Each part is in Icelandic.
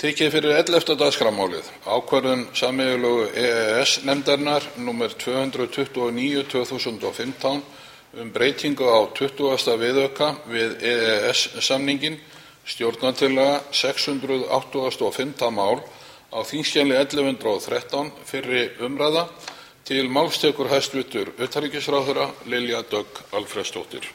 Tekið fyrir 11. dagskrármálið, ákvörðun sameiginlegu EES-nefndarinnar nr. 229/2015 breytingu á 20. viðauka við EES-samninginn, stjórnartillaga 685. mál á þingskjali 1113, fyrri umræða. Til máls tekur hæstvirtur utanríkisráðherra Lilja Dögg Alfreðsdóttir.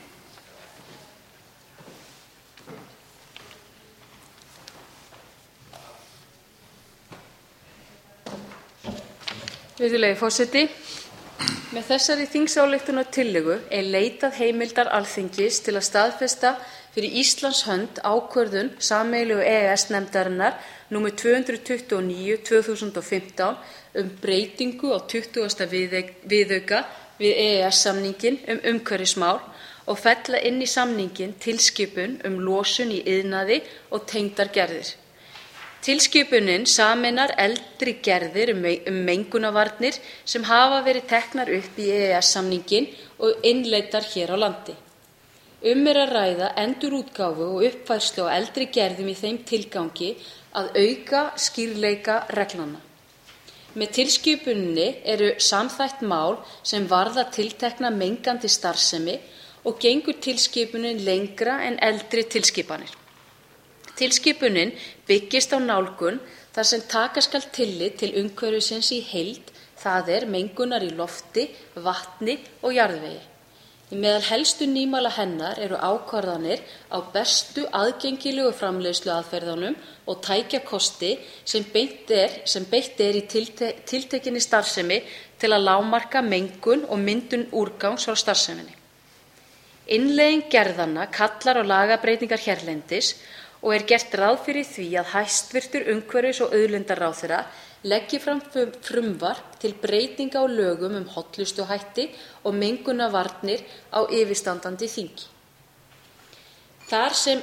Virðulegi forseti. Með þessari þingsályktunartillögu leitað heimildar Alþingis til að staðfesta fyrir Íslands hönd ákvörðun sameiginlegu EES-nefndarinnar nr. 229/2015 breytingu á 20. viðauka við EES-samninginn umhverfismál og fella inn í samninginn tilskipun losun í iðnaði og tengdar gerðir. Tilskipunin sameinar eldri gerðir mengunarvarnir sem hafa verið teknar upp í EES-samninginn og innleiddar hér á landi. Er að ræða endurútgáfu og uppfærslu á eldri gerðum í þeim tilgangi að auka skýrleika reglnanna. Með tilskipuninni eru samþætt mál sem varða tiltekna mengandi starfsemi og gengur tilskipunin lengra en eldri tilskipanir. Tilskipunin byggist á nálgun þar sem taka skal tillit til umhverfisins í heild, það mengunar í lofti, vatni og jarðvegi. Meðal helstu nýmæla hennar eru ákvarðanir á bestu aðgengilegu framleiðsluaðferðunum og tækjakosti sem beitt er í tiltekinni starfsemi til að lágmarka mengun og myndun úrgangs frá starfseminni. Innleiðing gerðanna kallar á lagabreytingar hérlendis og gert ráð fyrir því að hæstvirtur umhverfis- og auðlindaráðherra leggi fram frumvarp til breytinga á lögum hollustuhætti og mengunarvarnir á yfirstandandi þingi. Þar sem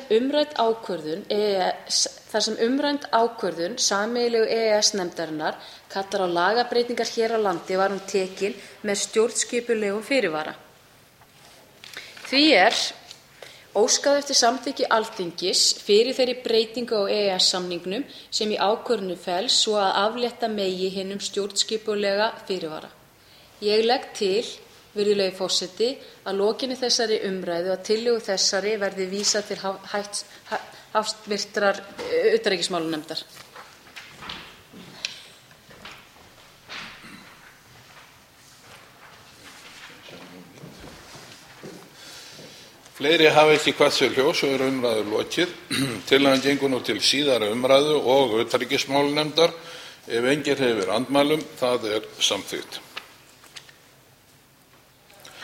umrædd ákvörðun sameiginlegu EES-nefndarinnar kallar á lagabreytingar hér á landi var hún tekin með stjórnskipulegum fyrirvara. Því óskað eftir samþykki Alþingis fyrir þeirri breytingu á EES-samningnum sem í ákvörðuninni felst svo að aflétta megi hinum stjórnskipulega fyrirvara. Ég legg til, virðulegi forseti, að lokinni þessari umræðu að tillögu þessari verði vísað til háttvirtrar utanríkismálanefndar. Fleiri hafa ekki kvætt sér hljóðs og umræðu lokið. Tillagan gengur nú til síðari umræðu og utanríkismálanefndar. Ef enginn hreyfir andmælum, það samþykkt.